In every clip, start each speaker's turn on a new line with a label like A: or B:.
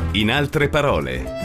A: In altre parole.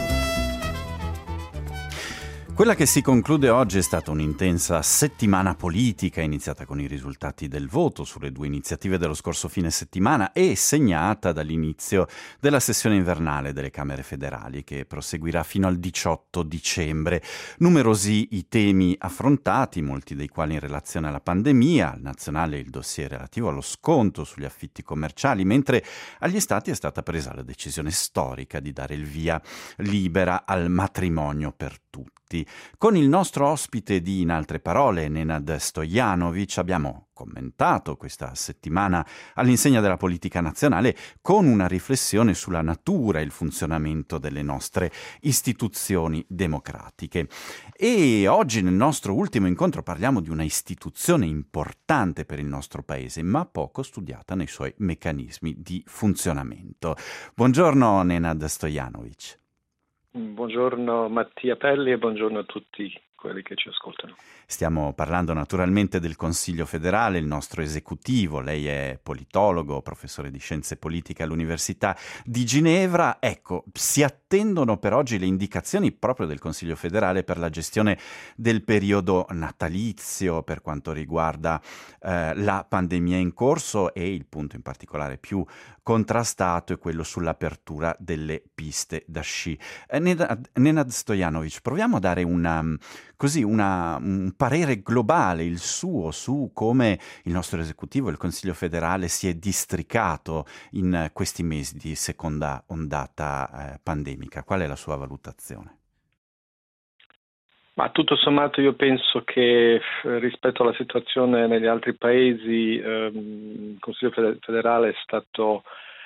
B: Quella che si conclude oggi è stata un'intensa settimana politica, iniziata con i risultati del voto sulle due iniziative dello scorso fine settimana e segnata dall'inizio della sessione invernale delle Camere federali, che proseguirà fino al 18 dicembre. Numerosi i temi affrontati, molti dei quali in relazione alla pandemia, al nazionale il dossier relativo allo sconto sugli affitti commerciali, mentre agli Stati è stata presa la decisione storica di dare il via libera al matrimonio per tutti. Con il nostro ospite di In altre parole, Nenad Stojanovic, abbiamo commentato questa settimana all'insegna della politica nazionale con una riflessione sulla natura e il funzionamento delle nostre istituzioni democratiche. E oggi nel nostro ultimo incontro parliamo di una istituzione importante per il nostro paese, ma poco studiata nei suoi meccanismi di funzionamento. Buongiorno Nenad Stojanovic.
C: Buongiorno Mattia Pelli e buongiorno a tutti quelli che ci ascoltano.
B: Stiamo parlando naturalmente del Consiglio federale, il nostro esecutivo. Lei è politologo, professore di scienze politiche all'Università di Ginevra. Ecco, si attendono per oggi le indicazioni proprio del Consiglio federale per la gestione del periodo natalizio per quanto riguarda la pandemia in corso, e il punto in particolare più contrastato è quello sull'apertura delle piste da sci. Nenad Stojanovic, proviamo a dare un parere globale, il suo, su come il nostro esecutivo, il Consiglio federale, si è districato in questi mesi di seconda ondata pandemica. Qual è la sua valutazione?
C: Ma tutto sommato io penso che rispetto alla situazione negli altri paesi il Consiglio federale è stato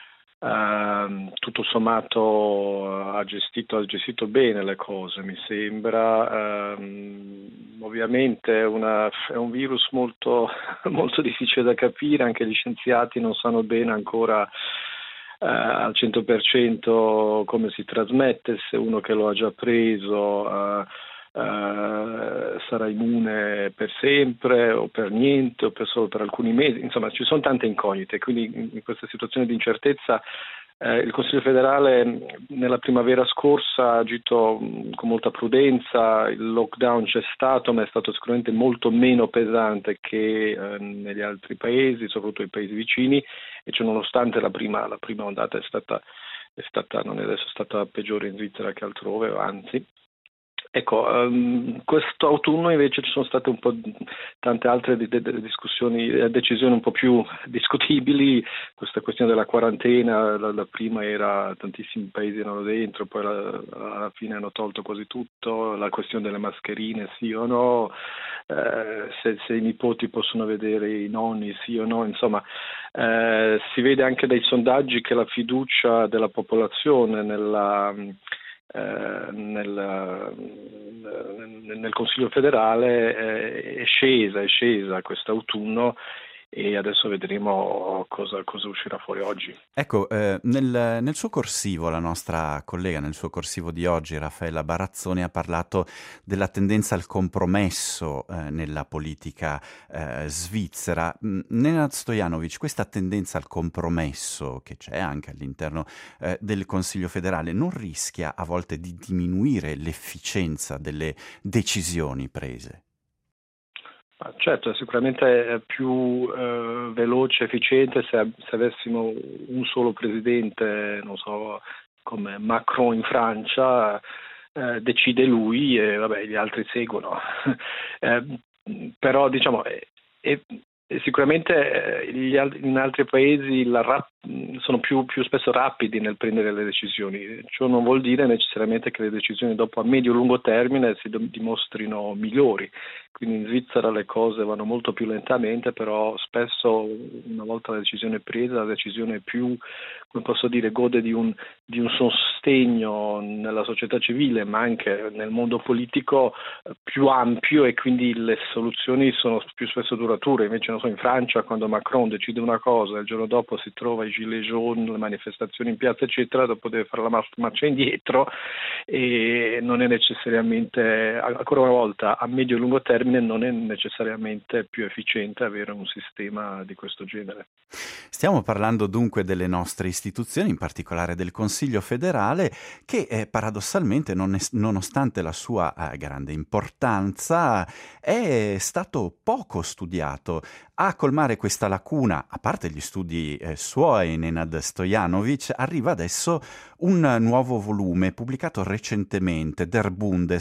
C: tutto sommato ha gestito bene le cose, mi sembra. Ovviamente è un virus molto, molto difficile da capire, anche gli scienziati non sanno bene ancora al 100% come si trasmette, se uno che lo ha già preso sarà immune per sempre o per niente o solo per alcuni mesi. Insomma, ci sono tante incognite, quindi in questa situazione di incertezza il Consiglio federale nella primavera scorsa ha agito con molta prudenza. Il lockdown c'è stato, ma è stato sicuramente molto meno pesante che negli altri paesi, soprattutto i paesi vicini, e ciononostante la prima ondata è stata non è adesso stata peggiore in Svizzera che altrove, anzi. Ecco, questo autunno invece ci sono state un po' tante altre discussioni, decisioni un po' più discutibili. Questa questione della quarantena, la prima era tantissimi paesi erano dentro, poi alla fine hanno tolto quasi tutto, la questione delle mascherine sì o no, se i nipoti possono vedere i nonni sì o no, insomma si vede anche dai sondaggi che la fiducia della popolazione nel Consiglio federale è scesa quest'autunno, e adesso vedremo cosa uscirà fuori oggi.
B: Ecco, nel suo corsivo, la nostra collega nel suo corsivo di oggi, Raffaella Barazzoni, ha parlato della tendenza al compromesso nella politica svizzera. Nenad Stojanovic, questa tendenza al compromesso che c'è anche all'interno del Consiglio federale non rischia a volte di diminuire l'efficienza delle decisioni prese?
C: Certo, sicuramente è più veloce, efficiente se avessimo un solo presidente, non so, come Macron in Francia, decide lui e vabbè, gli altri seguono. Però diciamo sicuramente in altri paesi sono più spesso rapidi nel prendere le decisioni. Ciò non vuol dire necessariamente che le decisioni dopo a medio-lungo termine si dimostrino migliori. Quindi in Svizzera le cose vanno molto più lentamente, però spesso una volta la decisione è presa, la decisione più, come posso dire, gode di un sostegno nella società civile, ma anche nel mondo politico più ampio, e quindi le soluzioni sono più spesso durature. Invece, non so, in Francia, quando Macron decide una cosa, il giorno dopo si trova i gilets jaunes, le manifestazioni in piazza, eccetera, dopo deve fare la marcia indietro, e non è necessariamente, ancora una volta, a medio e lungo termine termine non è necessariamente più efficiente avere un sistema di questo genere.
B: Stiamo parlando dunque delle nostre istituzioni, in particolare del Consiglio federale, che paradossalmente, nonostante la sua grande importanza, è stato poco studiato. A colmare questa lacuna, a parte gli studi suoi, Nenad Stojanovic, arriva adesso un nuovo volume pubblicato recentemente, Der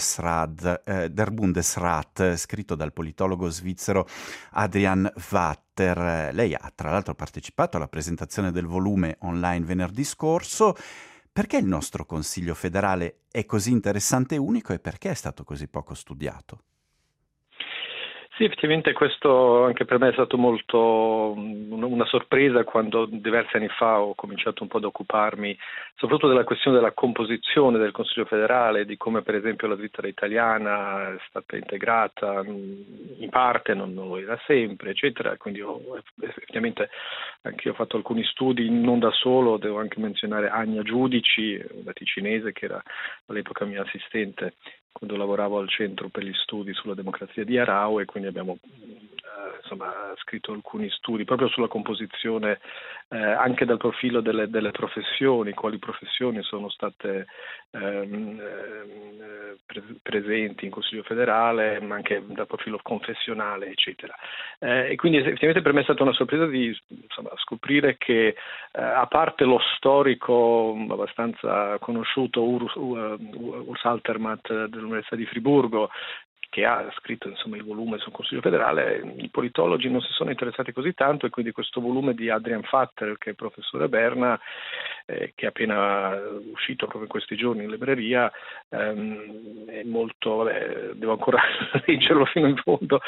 B: Bundesrat, scritto dal politologo svizzero Adrian Vatter. Lei ha tra l'altro partecipato alla presentazione del volume online venerdì scorso. Perché il nostro Consiglio federale è così interessante e unico e perché è stato così poco studiato?
C: Sì, effettivamente questo anche per me è stato molto una sorpresa quando diversi anni fa ho cominciato un po' ad occuparmi soprattutto della questione della composizione del Consiglio federale, di come per esempio la Svizzera italiana è stata integrata in parte, non lo era sempre, eccetera. Quindi effettivamente anche io ho fatto alcuni studi, non da solo, devo anche menzionare Anja Giudici, una ticinese che era all'epoca mia assistente quando lavoravo al Centro per gli Studi sulla Democrazia di Aarau, e quindi abbiamo scritto alcuni studi proprio sulla composizione anche dal profilo delle professioni, quali professioni sono state presenti in Consiglio federale, ma anche dal profilo confessionale, eccetera. E quindi effettivamente per me è stata una sorpresa di scoprire che a parte lo storico abbastanza conosciuto Urs Altermatt dell'Università di Friburgo, che ha scritto il volume sul Consiglio federale, i politologi non si sono interessati così tanto, e quindi questo volume di Adrian Vatter, che è professore a Berna, che è appena uscito proprio in questi giorni in libreria, è molto, devo ancora leggerlo fino in fondo.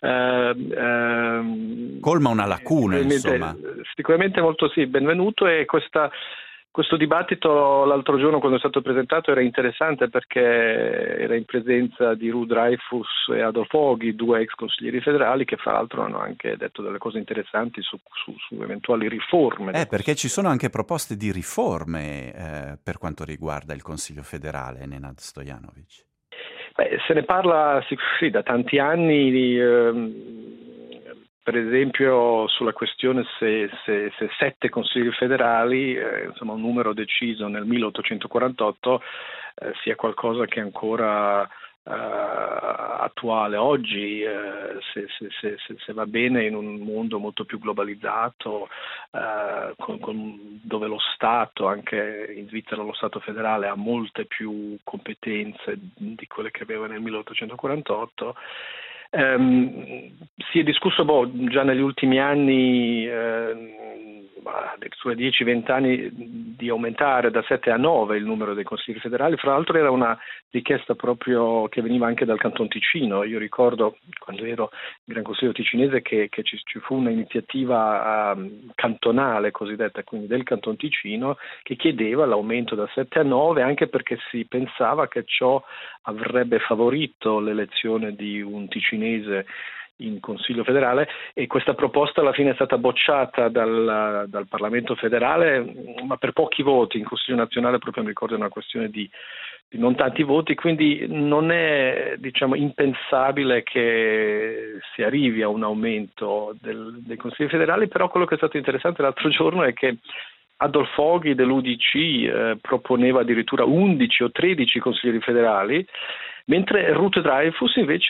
B: Colma una lacuna, insomma.
C: Sicuramente molto benvenuto, e questo dibattito l'altro giorno quando è stato presentato era interessante perché era in presenza di Ruud Dreyfus e Adolf Ogi, due ex consiglieri federali, che fra l'altro hanno anche detto delle cose interessanti su eventuali riforme.
B: Perché ci sono anche proposte di riforme per quanto riguarda il Consiglio federale, Nenad Stojanovic.
C: Se ne parla sì, da tanti anni. Per esempio sulla questione se 7 consigli federali, un numero deciso nel 1848, sia qualcosa che è ancora attuale oggi, se va bene in un mondo molto più globalizzato, dove lo Stato, anche in Svizzera lo Stato federale, ha molte più competenze di quelle che aveva nel 1848. Si è discusso già negli ultimi anni, addirittura 10-20 anni, di aumentare da 7 a 9 il numero dei consigli federali. Fra l'altro era una richiesta proprio che veniva anche dal Canton Ticino. Io ricordo quando ero in Gran Consiglio ticinese che ci fu un'iniziativa cantonale cosiddetta, quindi del Canton Ticino, che chiedeva l'aumento da 7 a 9, anche perché si pensava che ciò avrebbe favorito l'elezione di un ticinese in Consiglio federale, e questa proposta alla fine è stata bocciata dal Parlamento federale, ma per pochi voti. In Consiglio nazionale proprio mi ricordo è una questione di non tanti voti, quindi non è impensabile che si arrivi a un aumento dei Consigli federali. Però quello che è stato interessante l'altro giorno è che Adolf Ogi dell'UDC proponeva addirittura 11 o 13 consiglieri federali, mentre Ruud Dreyfus invece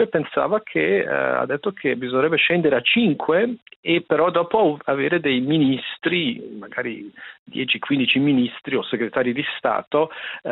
C: ha detto che bisognerebbe scendere a 5, e però dopo avere dei ministri, magari 10-15 ministri o segretari di Stato,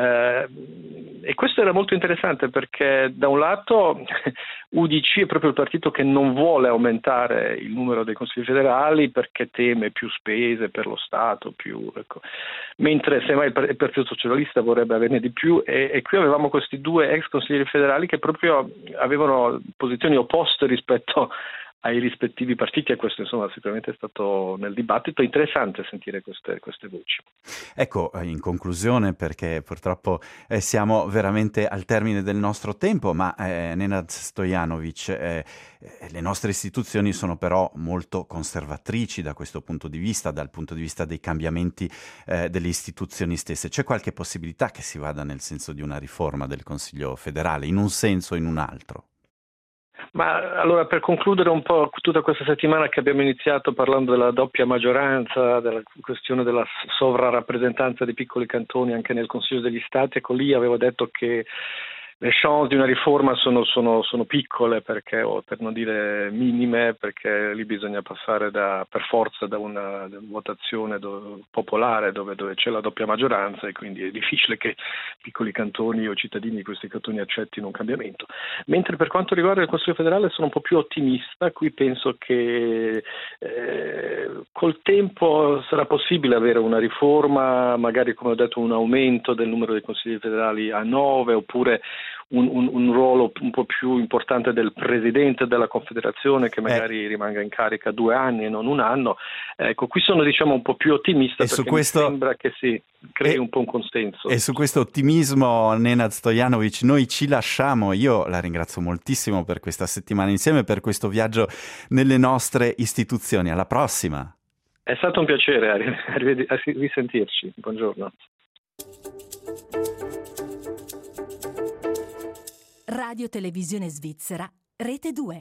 C: e questo era molto interessante perché da un lato UDC è proprio il partito che non vuole aumentare il numero dei consigli federali perché teme più spese per lo Stato, mentre semmai il Partito Socialista vorrebbe averne di più, e qui avevamo questi due ex consiglieri federali che proprio avevano posizioni opposte rispetto ai rispettivi partiti, e questo sicuramente è stato nel dibattito interessante sentire queste voci.
B: Ecco, in conclusione, perché purtroppo siamo veramente al termine del nostro tempo, ma Nenad Stojanovic, le nostre istituzioni sono però molto conservatrici da questo punto di vista, dal punto di vista dei cambiamenti delle istituzioni stesse. C'è qualche possibilità che si vada nel senso di una riforma del Consiglio federale, in un senso o in un altro?
C: Ma allora, per concludere un po' tutta questa settimana che abbiamo iniziato parlando della doppia maggioranza, della questione della sovrarappresentanza dei piccoli cantoni anche nel Consiglio degli Stati, ecco, lì avevo detto che le chance di una riforma sono piccole, perché, o per non dire minime, perché lì bisogna passare per forza da una votazione popolare dove c'è la doppia maggioranza, e quindi è difficile che piccoli cantoni o cittadini di questi cantoni accettino un cambiamento. Mentre per quanto riguarda il Consiglio federale sono un po' più ottimista. Qui penso che col tempo sarà possibile avere una riforma, magari, come ho detto, un aumento del numero dei consigli federali a 9, oppure un ruolo un po' più importante del presidente della Confederazione, che magari rimanga in carica 2 anni e non 1 anno. Ecco, qui sono un po' più ottimista, perché mi sembra che si crei un po' un consenso.
B: E su questo ottimismo, Nenad Stojanovic, noi ci lasciamo. Io la ringrazio moltissimo per questa settimana insieme, per questo viaggio nelle nostre istituzioni. Alla prossima!
C: È stato un piacere, a risentirci. Buongiorno.
A: Radio Televisione Svizzera, Rete 2.